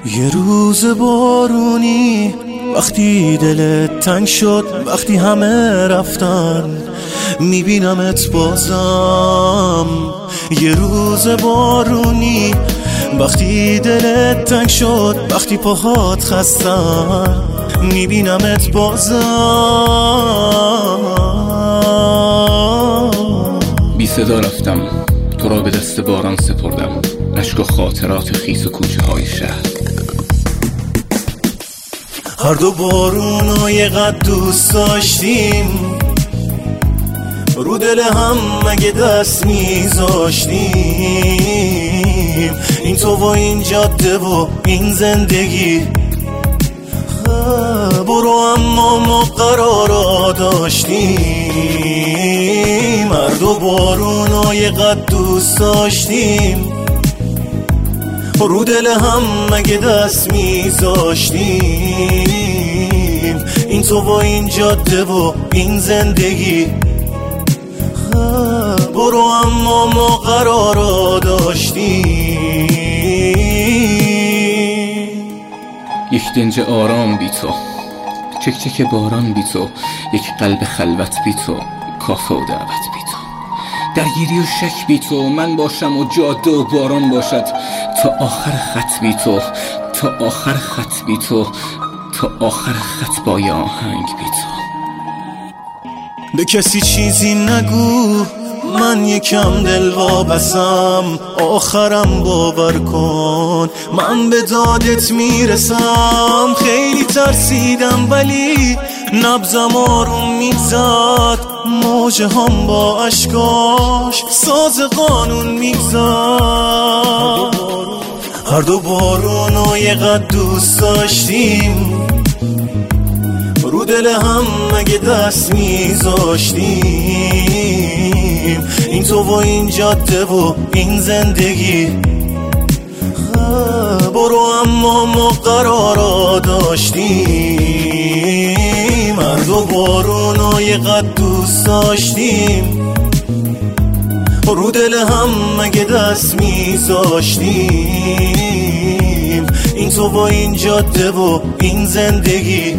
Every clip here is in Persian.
یه روز بارونی وقتی دلت تنگ شد، وقتی همه رفتن میبینمت بازم. یه روز بارونی وقتی دلت تنگ شد، وقتی پاهات خستن میبینمت بازم. بی صدا رفتم، تو را به دست باران سپردم، اشک و خاطرات خیس و کوچه های شهر. هر دو بارونو قد دوست داشتیم، رو دل هم مگه دست میذاشتیم. این تو و این جاده و این زندگی، برو اما ما قرارا داشتیم. هر دو بارونو قد دوست داشتیم، رو دل هم مگه دست میذاشتیم. این تو و این جاده و این زندگی، برو اما ما قرارا داشتیم. یک دنج آرام بی تو، چک چک باران بی تو، یک قلب خلوت بی تو، کافه و دعوت بی تو، درگیری و شک بی تو، من باشم و جاده و باران باشد، تا آخر خط بی تو، تا آخر خط بی تو، تا آخر خط با یه آهنگ بی تو. به کسی چیزی نگو، من یکم دل وابستم، آخرم باور کن من به دادت میرسم. خیلی ترسیدم ولی نبضم آروم میزد، موجه هم با اشکاش ساز قانون میزد. هر دو بارونو قد دوست داشتیم، رو دل هم مگه دست میذاشتیم. این تو و این جاده و این زندگی، برو اما ما قرارا داشتیم. هر دو بارونو قد دوست داشتیم، رو دل هم مگه دست میذاشتیم. این تو و این جاده و این زندگی،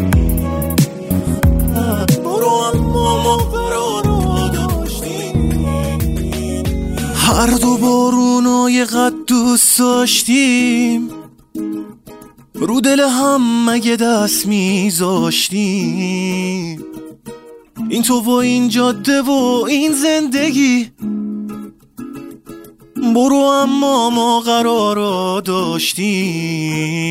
هر دو بارونو قد دوست داشتیم، رو دل هم مگه دست میذاشتیم. این تو و این جاده و این زندگی، برو اما ما قرارا داشتیم.